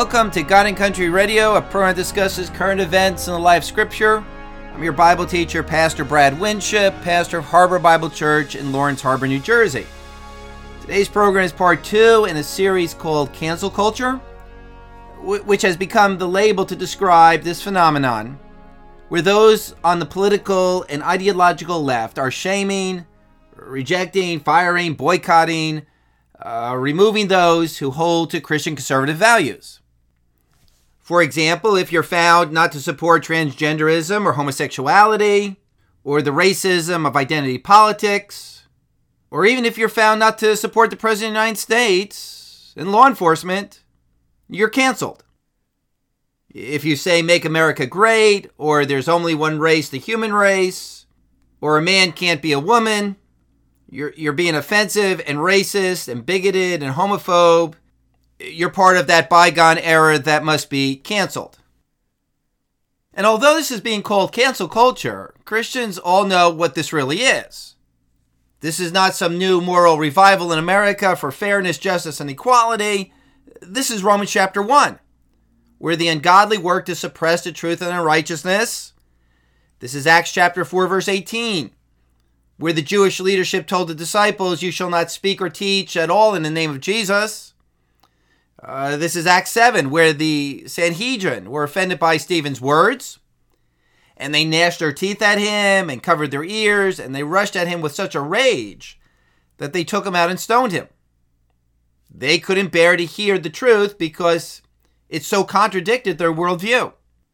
Welcome to God and Country Radio, a program that discusses current events in the life of Scripture. I'm your Bible teacher, Pastor Brad Winship, pastor of Harbor Bible Church in Lawrence Harbor, New Jersey. Today's program is part 2 in a series called Cancel Culture, which has become the label to describe this phenomenon, where those on the political and ideological left are shaming, rejecting, firing, boycotting, removing those who hold to Christian conservative values. For example, if you're found not to support transgenderism or homosexuality, or the racism of identity politics, or even if you're found not to support the President of the United States and law enforcement, you're canceled. If you say make America great, or there's only one race, the human race, or a man can't be a woman, you're being offensive and racist and bigoted and homophobe. You're part of that bygone era that must be canceled. And although this is being called cancel culture, Christians all know what this really is. This is not some new moral revival in America for fairness, justice, and equality. This is Romans chapter 1, where the ungodly work to suppress the truth and unrighteousness. This is Acts chapter 4, verse 18, where the Jewish leadership told the disciples, "You shall not speak or teach at all in the name of Jesus." This is Acts 7, where the Sanhedrin were offended by Stephen's words, and they gnashed their teeth at him and covered their ears, and they rushed at him with such a rage that they took him out and stoned him. They couldn't bear to hear the truth because it so contradicted their worldview.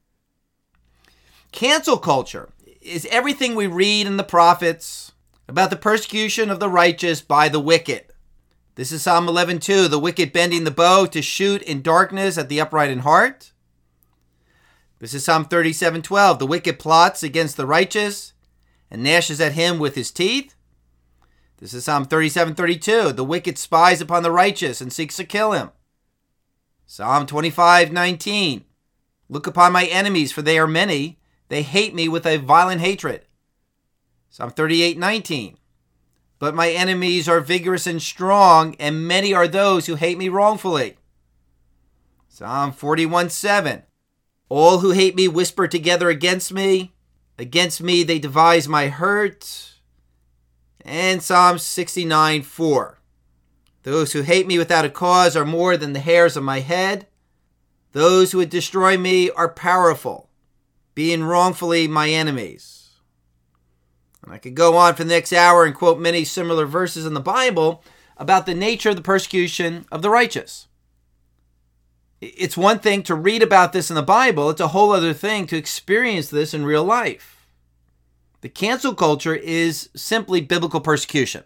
Cancel culture is everything we read in the prophets about the persecution of the righteous by the wicked. This is Psalm 11:2, the wicked bending the bow to shoot in darkness at the upright in heart. This is Psalm 37:12, the wicked plots against the righteous and gnashes at him with his teeth. This is Psalm 37:32, the wicked spies upon the righteous and seeks to kill him. Psalm 25:19, look upon my enemies, for they are many. They hate me with a violent hatred. Psalm 38:19, but my enemies are vigorous and strong, and many are those who hate me wrongfully. Psalm 41:7, all who hate me whisper together against me. Against me they devise my hurt. And Psalm 69:4, those who hate me without a cause are more than the hairs of my head. Those who would destroy me are powerful, being wrongfully my enemies. And I could go on for the next hour and quote many similar verses in the Bible about the nature of the persecution of the righteous. It's one thing to read about this in the Bible. It's a whole other thing to experience this in real life. The cancel culture is simply biblical persecution.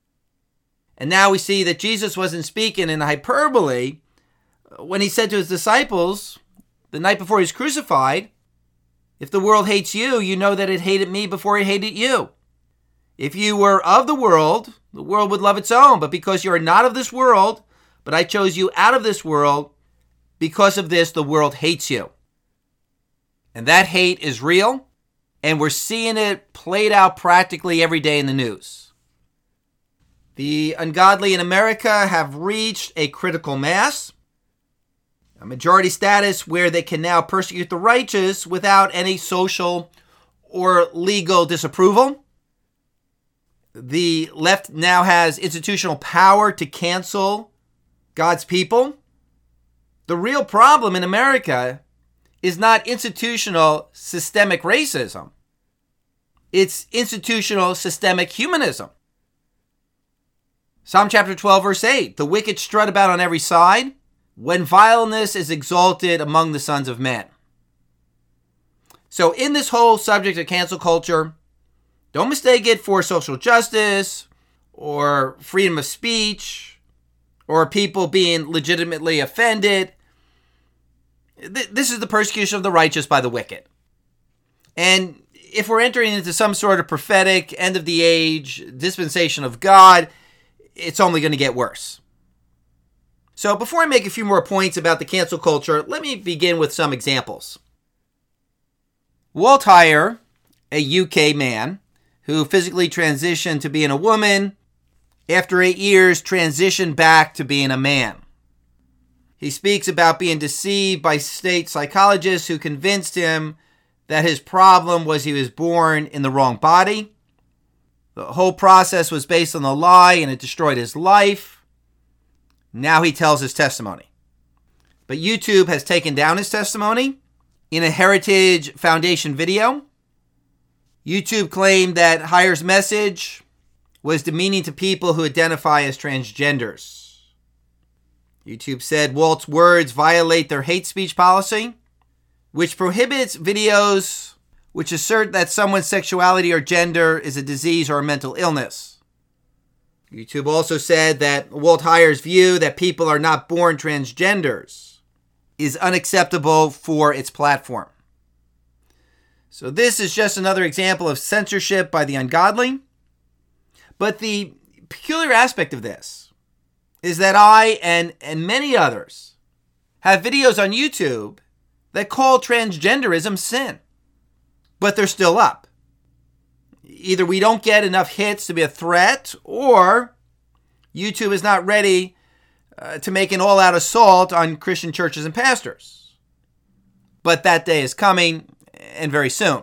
And now we see that Jesus wasn't speaking in hyperbole when he said to his disciples the night before he was crucified, if the world hates you, you know that it hated me before it hated you. If you were of the world would love its own. But because you are not of this world, but I chose you out of this world, because of this, the world hates you. And that hate is real, and we're seeing it played out practically every day in the news. The ungodly in America have reached a critical mass, a majority status where they can now persecute the righteous without any social or legal disapproval. The left now has institutional power to cancel God's people. The real problem in America is not institutional systemic racism. It's institutional systemic humanism. Psalm chapter 12, verse 8, the wicked strut about on every side when vileness is exalted among the sons of men. So in this whole subject of cancel culture, don't mistake it for social justice or freedom of speech or people being legitimately offended. This is the persecution of the righteous by the wicked. And if we're entering into some sort of prophetic end of the age dispensation of God, it's only going to get worse. So before I make a few more points about the cancel culture, let me begin with some examples. Walt Heyer, a UK man who physically transitioned to being a woman, after 8 years transitioned back to being a man. He speaks about being deceived by state psychologists who convinced him that his problem was he was born in the wrong body. The whole process was based on a lie and it destroyed his life. Now he tells his testimony. But YouTube has taken down his testimony in a Heritage Foundation video. YouTube claimed that Heyer's message was demeaning to people who identify as transgenders. YouTube said Walt's words violate their hate speech policy, which prohibits videos which assert that someone's sexuality or gender is a disease or a mental illness. YouTube also said that Walt Heyer's view that people are not born transgenders is unacceptable for its platform. So this is just another example of censorship by the ungodly. But the peculiar aspect of this is that I and many others have videos on YouTube that call transgenderism sin. But they're still up. Either we don't get enough hits to be a threat, or YouTube is not ready to make an all-out assault on Christian churches and pastors. But that day is coming, and very soon.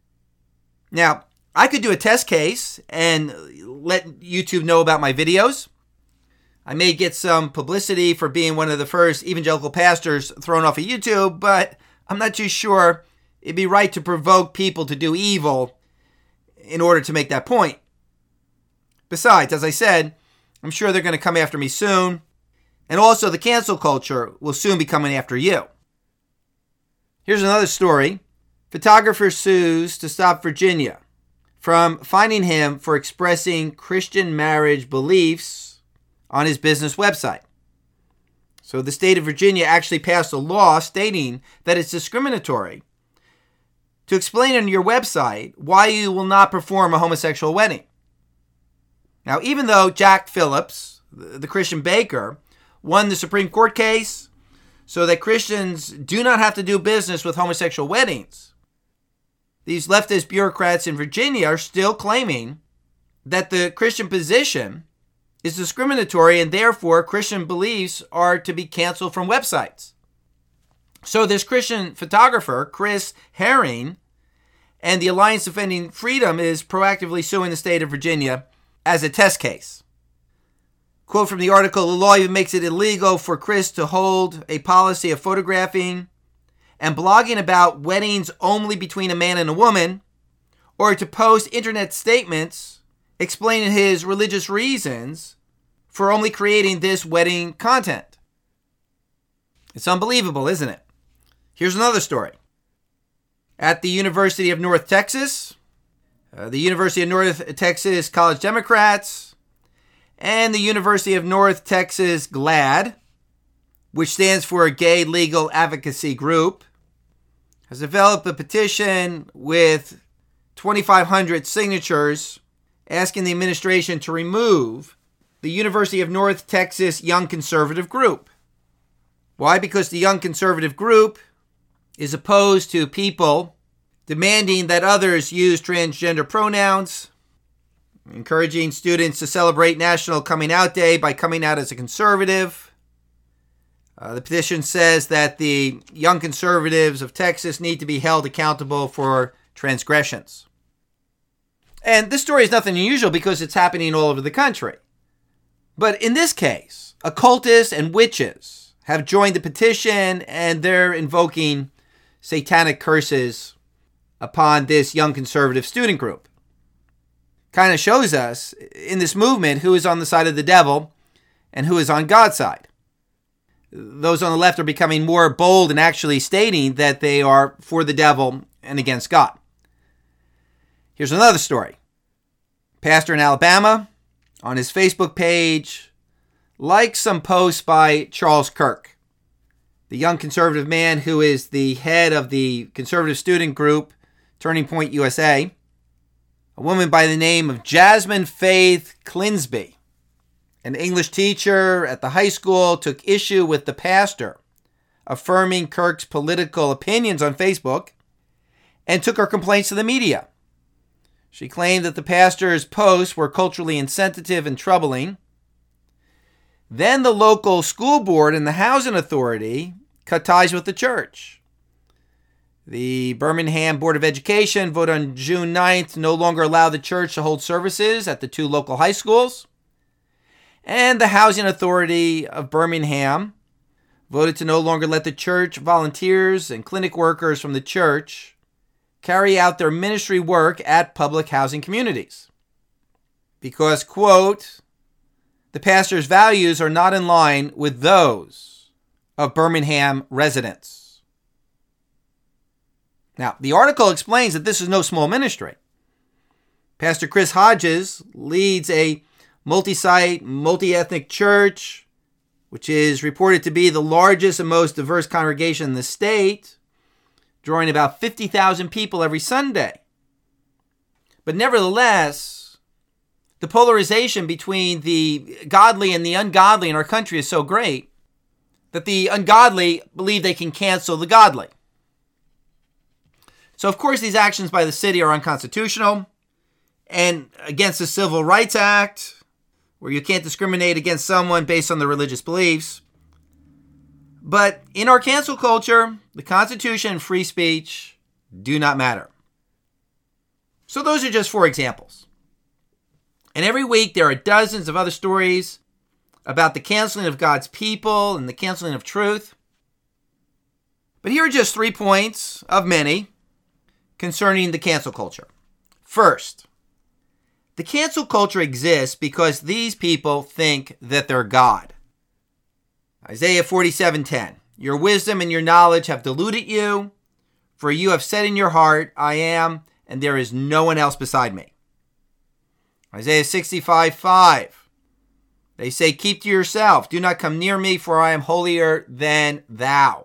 Now, I could do a test case and let YouTube know about my videos. I may get some publicity for being one of the first evangelical pastors thrown off of YouTube, but I'm not too sure it'd be right to provoke people to do evil in order to make that point. Besides, as I said, I'm sure they're going to come after me soon. And also the cancel culture will soon be coming after you. Here's another story. Photographer sues to stop Virginia from fining him for expressing Christian marriage beliefs on his business website. So the state of Virginia actually passed a law stating that it's discriminatory to explain on your website why you will not perform a homosexual wedding. Now, even though Jack Phillips, the Christian baker, won the Supreme Court case so that Christians do not have to do business with homosexual weddings, these leftist bureaucrats in Virginia are still claiming that the Christian position is discriminatory and therefore Christian beliefs are to be canceled from websites. So this Christian photographer, Chris Herring, and the Alliance Defending Freedom is proactively suing the state of Virginia as a test case. Quote from the article, the law even makes it illegal for Chris to hold a policy of photographing and blogging about weddings only between a man and a woman, or to post internet statements explaining his religious reasons for only creating this wedding content. It's unbelievable, isn't it? Here's another story. At the University of North Texas, the University of North Texas College Democrats, and the University of North Texas GLAAD, which stands for a Gay Legal Advocacy Group, has developed a petition with 2,500 signatures asking the administration to remove the University of North Texas Young Conservative Group. Why? Because the Young Conservative Group is opposed to people demanding that others use transgender pronouns, encouraging students to celebrate National Coming Out Day by coming out as a conservative. The petition says that the young conservatives of Texas need to be held accountable for transgressions. And this story is nothing unusual because it's happening all over the country. But in this case, occultists and witches have joined the petition and they're invoking satanic curses upon this young conservative student group. Kind of shows us in this movement who is on the side of the devil and who is on God's side. Those on the left are becoming more bold and actually stating that they are for the devil and against God. Here's another story. Pastor in Alabama, on his Facebook page, likes some posts by Charles Kirk, the young conservative man who is the head of the conservative student group, Turning Point USA. A woman by the name of Jasmine Faith Clinsby, an English teacher at the high school, took issue with the pastor affirming Kirk's political opinions on Facebook and took her complaints to the media. She claimed that the pastor's posts were culturally insensitive and troubling. Then the local school board and the housing authority cut ties with the church. The Birmingham Board of Education voted on June 9th to no longer allow the church to hold services at the two local high schools. And the Housing Authority of Birmingham voted to no longer let the church volunteers and clinic workers from the church carry out their ministry work at public housing communities. Because, quote, the pastor's values are not in line with those of Birmingham residents. Now, the article explains that this is no small ministry. Pastor Chris Hodges leads a multi-site, multi-ethnic church, which is reported to be the largest and most diverse congregation in the state, drawing about 50,000 people every Sunday. But nevertheless, the polarization between the godly and the ungodly in our country is so great that the ungodly believe they can cancel the godly. So, of course, these actions by the city are unconstitutional and against the Civil Rights Act, where you can't discriminate against someone based on their religious beliefs. But in our cancel culture, the Constitution and free speech do not matter. So those are just 4 examples. And every week there are dozens of other stories about the canceling of God's people and the canceling of truth. But here are just 3 points of many concerning the cancel culture. First, the cancel culture exists because these people think that they're God. Isaiah 47:10, your wisdom and your knowledge have deluded you, for you have said in your heart, I am, and there is no one else beside me. Isaiah 65:5, they say, keep to yourself, do not come near me, for I am holier than thou.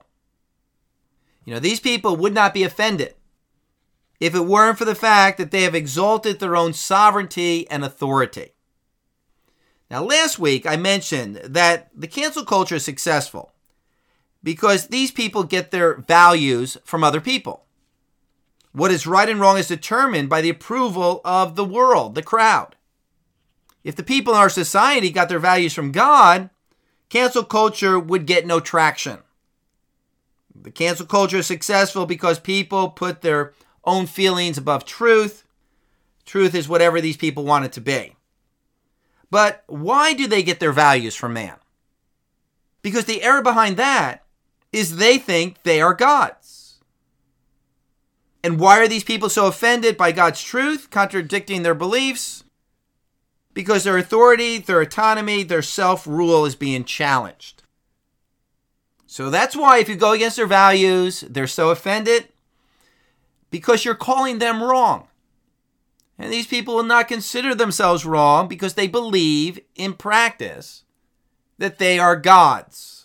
These people would not be offended if it weren't for the fact that they have exalted their own sovereignty and authority. Now, last week I mentioned that the cancel culture is successful because these people get their values from other people. What is right and wrong is determined by the approval of the world, the crowd. If the people in our society got their values from God, cancel culture would get no traction. The cancel culture is successful because people put their own feelings above truth. Truth is whatever these people want it to be. But why do they get their values from man? Because the error behind that is they think they are gods. And why are these people so offended by God's truth, contradicting their beliefs? Because their authority, their autonomy, their self-rule is being challenged. So that's why if you go against their values, they're so offended. Because you're calling them wrong. And these people will not consider themselves wrong because they believe in practice that they are gods.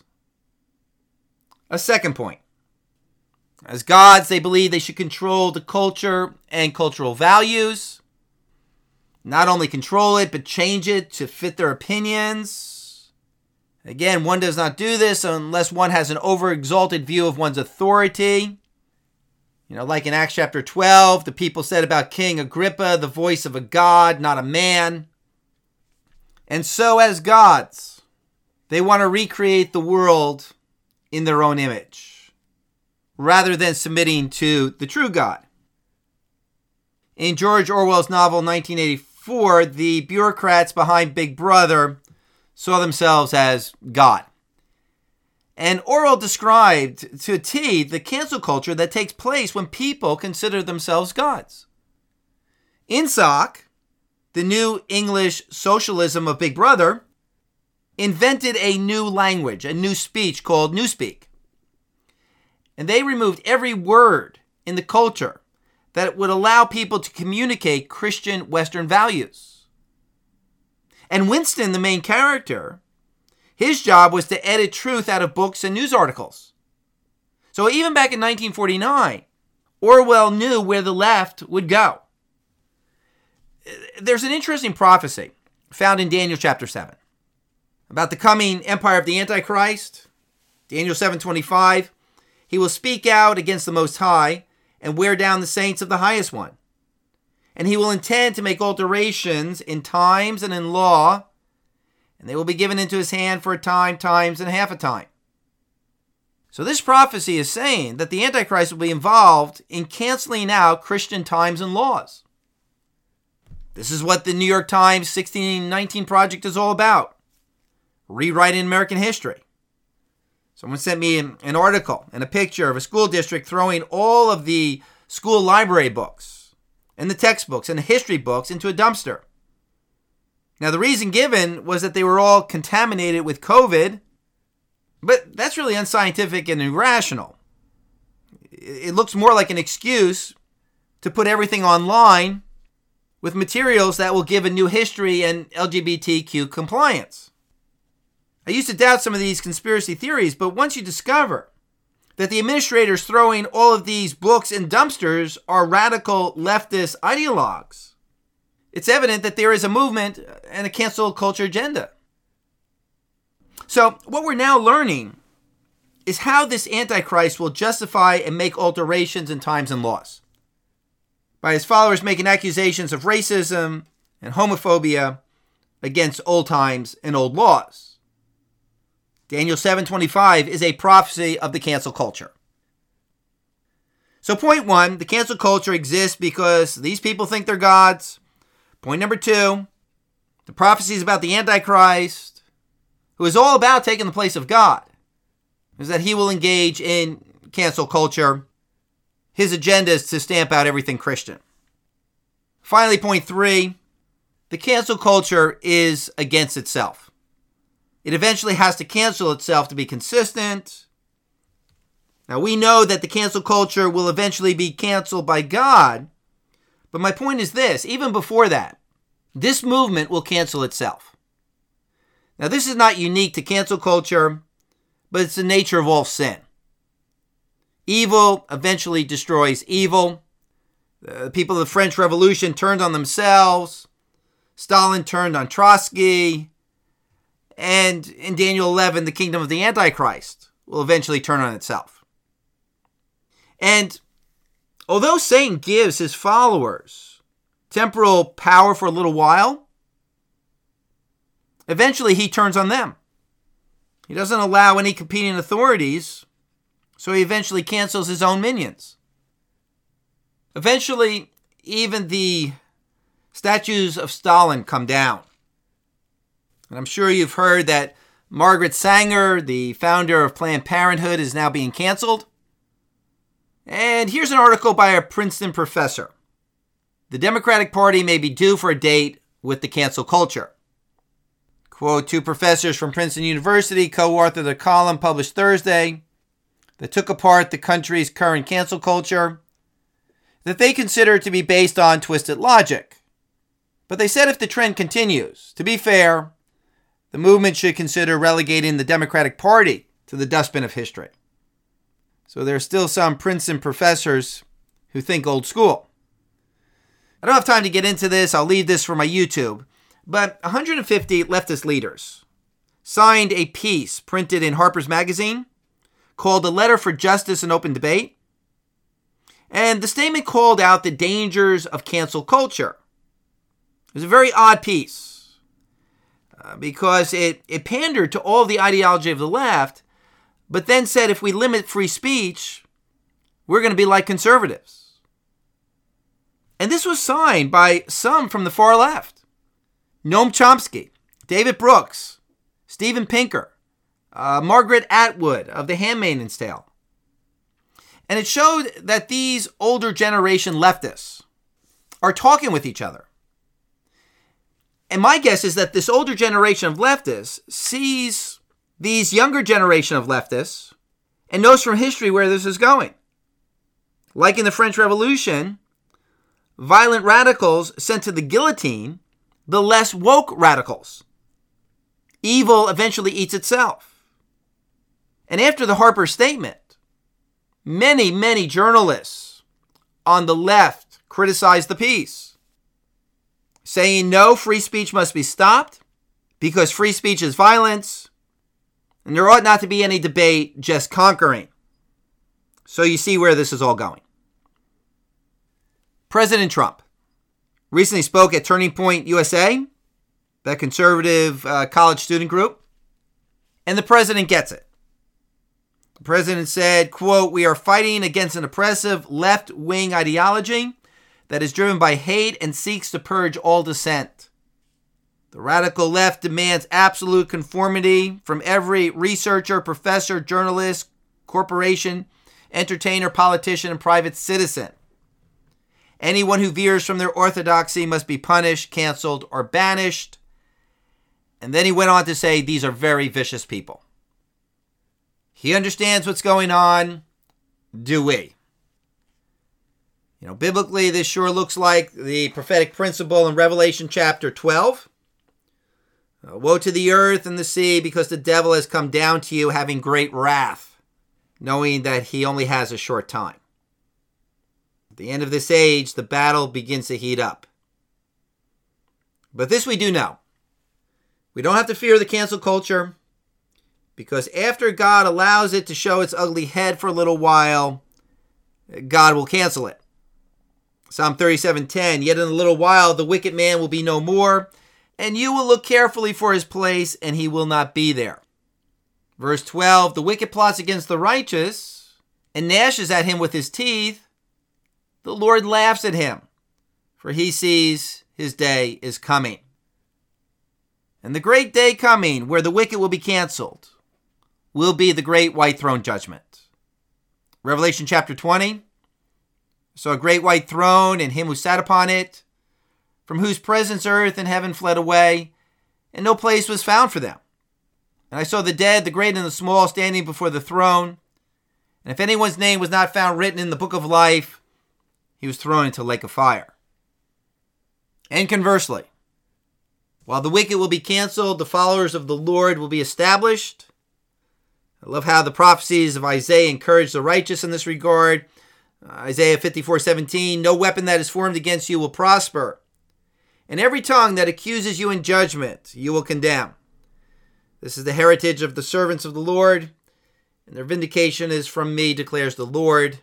A second point. As gods, they believe they should control the culture and cultural values. Not only control it, but change it to fit their opinions. Again, one does not do this unless one has an overexalted view of one's authority. Like in Acts chapter 12, the people said about King Agrippa, the voice of a god, not a man. And so as gods, they want to recreate the world in their own image, rather than submitting to the true God. In George Orwell's novel 1984, the bureaucrats behind Big Brother saw themselves as God. And Orwell described to a T the cancel culture that takes place when people consider themselves gods. INSOC, the new English socialism of Big Brother, invented a new language, a new speech called Newspeak. And they removed every word in the culture that would allow people to communicate Christian Western values. And Winston, the main character, his job was to edit truth out of books and news articles. So even back in 1949, Orwell knew where the left would go. There's an interesting prophecy found in Daniel chapter 7 about the coming empire of the Antichrist. Daniel 7:25, he will speak out against the Most High and wear down the saints of the Highest One. And he will intend to make alterations in times and in law, and they will be given into his hand for a time, times, and half a time. So this prophecy is saying that the Antichrist will be involved in canceling out Christian times and laws. This is what the New York Times 1619 Project is all about. Rewriting American history. Someone sent me an article and a picture of a school district throwing all of the school library books and the textbooks and the history books into a dumpster. Now, the reason given was that they were all contaminated with COVID, but that's really unscientific and irrational. It looks more like an excuse to put everything online with materials that will give a new history and LGBTQ compliance. I used to doubt some of these conspiracy theories, but once you discover that the administrators throwing all of these books in dumpsters are radical leftist ideologues, it's evident that there is a movement and a cancel culture agenda. So what we're now learning is how this Antichrist will justify and make alterations in times and laws, by his followers making accusations of racism and homophobia against old times and old laws. Daniel 7:25 is a prophecy of the cancel culture. So point one, the cancel culture exists because these people think they're gods. Point number two, the prophecy is about the Antichrist, who is all about taking the place of God, is that he will engage in cancel culture. His agenda is to stamp out everything Christian. Finally, point three, the cancel culture is against itself. It eventually has to cancel itself to be consistent. Now, we know that the cancel culture will eventually be canceled by God, but my point is this, even before that, this movement will cancel itself. Now, this is not unique to cancel culture, but it's the nature of all sin. Evil eventually destroys evil. The people of the French Revolution turned on themselves. Stalin turned on Trotsky. And in Daniel 11, the kingdom of the Antichrist will eventually turn on itself. And although Satan gives his followers temporal power for a little while, eventually he turns on them. He doesn't allow any competing authorities, so he eventually cancels his own minions. Eventually, even the statues of Stalin come down. And I'm sure you've heard that Margaret Sanger, the founder of Planned Parenthood, is now being canceled. And here's an article by a Princeton professor. The Democratic Party may be due for a date with the cancel culture. Quote, two professors from Princeton University co-authored a column published Thursday that took apart the country's current cancel culture that they consider to be based on twisted logic. But they said if the trend continues, to be fair, the movement should consider relegating the Democratic Party to the dustbin of history. So there are still some Princeton professors who think old school. I don't have time to get into this. I'll leave this for my YouTube. But 150 leftist leaders signed a piece printed in Harper's Magazine called A Letter for Justice and Open Debate. And the statement called out the dangers of cancel culture. It was a very odd piece. Because it pandered to all the ideology of the left, but then said if we limit free speech, we're going to be like conservatives. And this was signed by some from the far left. Noam Chomsky, David Brooks, Steven Pinker, Margaret Atwood of The Handmaid's Tale. And it showed that these older generation leftists are talking with each other. And my guess is that this older generation of leftists sees these younger generation of leftists and knows from history where this is going. Like in the French Revolution, violent radicals sent to the guillotine the less woke radicals. Evil eventually eats itself. And after the Harper statement, many journalists on the left criticized the piece, saying no, free speech must be stopped because free speech is violence and there ought not to be any debate, just conquering. So you see where this is all going. President Trump recently spoke at Turning Point USA, that conservative college student group. And the president gets it. The president said, quote, "We are fighting against an oppressive left-wing ideology that is driven by hate and seeks to purge all dissent. The radical left demands absolute conformity from every researcher, professor, journalist, corporation, entertainer, politician, and private citizen. Anyone who veers from their orthodoxy must be punished, canceled, or banished." And then he went on to say, these are very vicious people. He understands what's going on. Do we? Biblically, this sure looks like the prophetic principle in Revelation chapter 12. Woe to the earth and the sea, because the devil has come down to you having great wrath, knowing that he only has a short time. At the end of this age, the battle begins to heat up. But this we do know. We don't have to fear the cancel culture, because after God allows it to show its ugly head for a little while, God will cancel it. Psalm 37:10, "Yet in a little while the wicked man will be no more, and you will look carefully for his place, and he will not be there." Verse 12, "The wicked plots against the righteous, and gnashes at him with his teeth. The Lord laughs at him, for he sees his day is coming." And the great day coming, where the wicked will be canceled, will be the great white throne judgment. Revelation chapter 20, "Saw a great white throne, and him who sat upon it, from whose presence earth and heaven fled away, and no place was found for them. And I saw the dead, the great and the small, standing before the throne. And if anyone's name was not found written in the book of life, he was thrown into a lake of fire." And conversely, while the wicked will be canceled, the followers of the Lord will be established. I love how the prophecies of Isaiah encourage the righteous in this regard. Isaiah 54:17, "No weapon that is formed against you will prosper, and every tongue that accuses you in judgment you will condemn. This is the heritage of the servants of the Lord, and their vindication is from me, declares the Lord."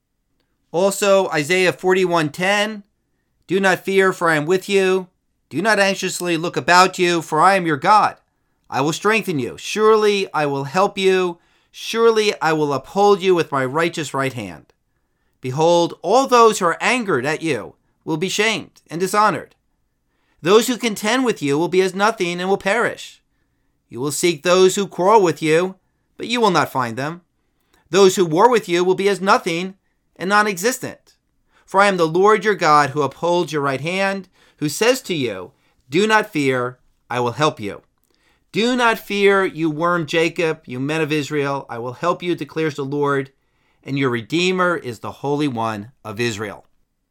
Also, Isaiah 41:10, "Do not fear, for I am with you. Do not anxiously look about you, for I am your God. I will strengthen you. Surely I will help you. Surely I will uphold you with my righteous right hand. Behold, all those who are angered at you will be shamed and dishonored. Those who contend with you will be as nothing and will perish. You will seek those who quarrel with you, but you will not find them. Those who war with you will be as nothing and non-existent. For I am the Lord your God, who upholds your right hand, who says to you, do not fear, I will help you. Do not fear, you worm Jacob, you men of Israel. I will help you, declares the Lord, and your Redeemer is the Holy One of Israel."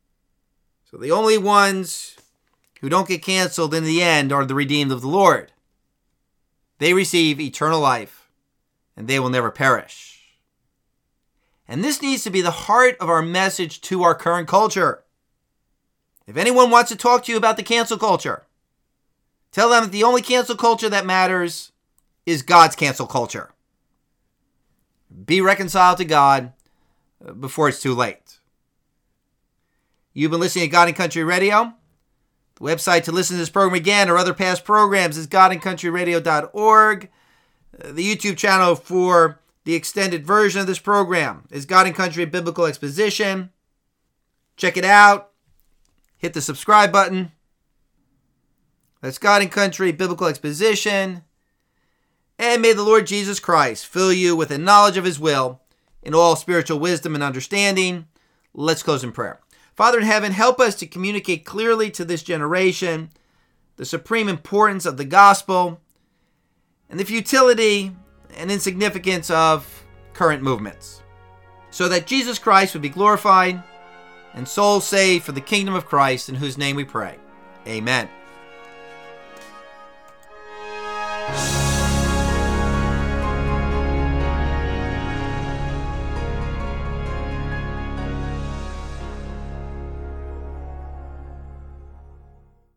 So the only ones who don't get canceled in the end are the redeemed of the Lord. They receive eternal life, and they will never perish. And this needs to be the heart of our message to our current culture. If anyone wants to talk to you about the cancel culture, tell them that the only cancel culture that matters is God's cancel culture. Be reconciled to God before it's too late. You've been listening to God and Country Radio. The website to listen to this program again or other past programs is godandcountryradio.org. The YouTube channel for the extended version of this program is God and Country Biblical Exposition. Check it out. Hit the subscribe button. That's God and Country Biblical Exposition. And may the Lord Jesus Christ fill you with a knowledge of his will in all spiritual wisdom and understanding. Let's close in prayer. Father in heaven, help us to communicate clearly to this generation the supreme importance of the gospel and the futility and insignificance of current movements, so that Jesus Christ would be glorified and souls saved for the kingdom of Christ, in whose name we pray. Amen.